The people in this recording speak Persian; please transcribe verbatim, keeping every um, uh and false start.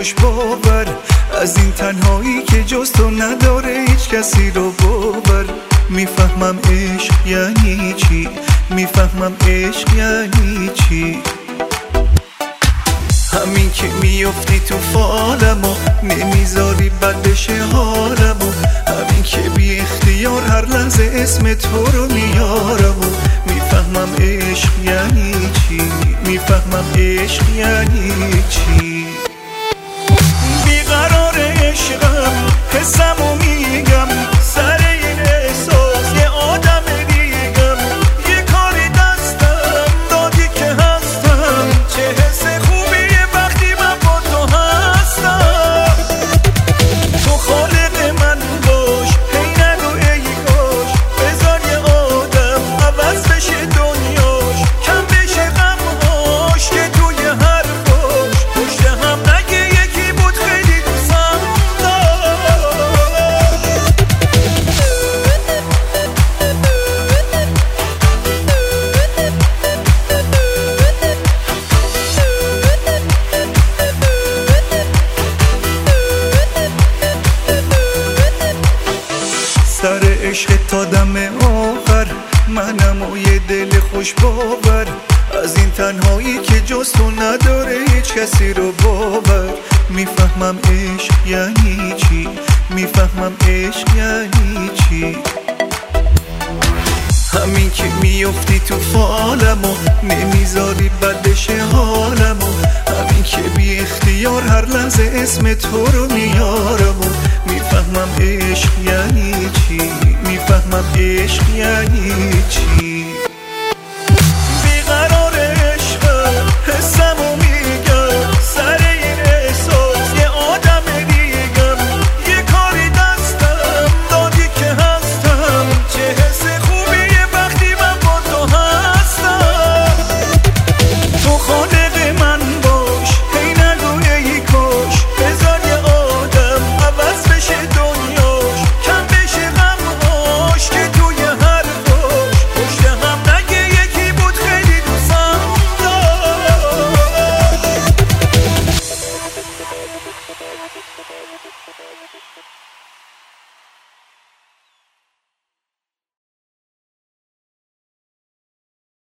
خوش باور، از این تنهایی که جز تو نداره هیچ کسی رو باور. میفهمم عشق یعنی چی، میفهمم عشق یعنی چی. همین که میافتی تو فالم و نمیذاری بد بشه حالم و همین که بی اختیار هر لحظه اسم تو رو میارم و میفهمم عشق یعنی چی، میفهمم عشق یعنی چی. بیقرار عشقم حسم و میگم، سر این احساس یه آدم دیگم. یه کاری دستم دادی که هستم، چه حس خوبیه وقتی من با تو هستم. تو خالق من باش، هی نگو ای کاش، بذار یه آدم عوض بشه دنیاش، کم بشه غمهاش که توی حرفاش پشت هم نگه یکی بود خیلی دوستم داشت. سر عشق تا دم آخر منم و یه دل خوش باور، از این تنهایی که جز تو نداره هیچ کسی رو باور. میفهمم عشق یعنی چی، میفهمم عشق یعنی چی. همین که میافتی تو فالم و نمیذاری بد بشه حالم و همین که بی اختیار هر لحظه اسم تو رو میارم و میفهمم عشق یعنی چی، میفهمم عشق یعنی چی. بیقرار عشقم حسم و میگم، سر این احساس یه آدم دیگم. یه کاری دستم دادی که هستم، چه حس خوبیه وقتی من با تو هستم. تو خالق من باش، هی نگو ای کاش، بذار یه آدم عوض بشه دنیاش، کم بشه غمهاش که توی حرفاش پشت هم نگه یکی بود خیلی دوستم داشت.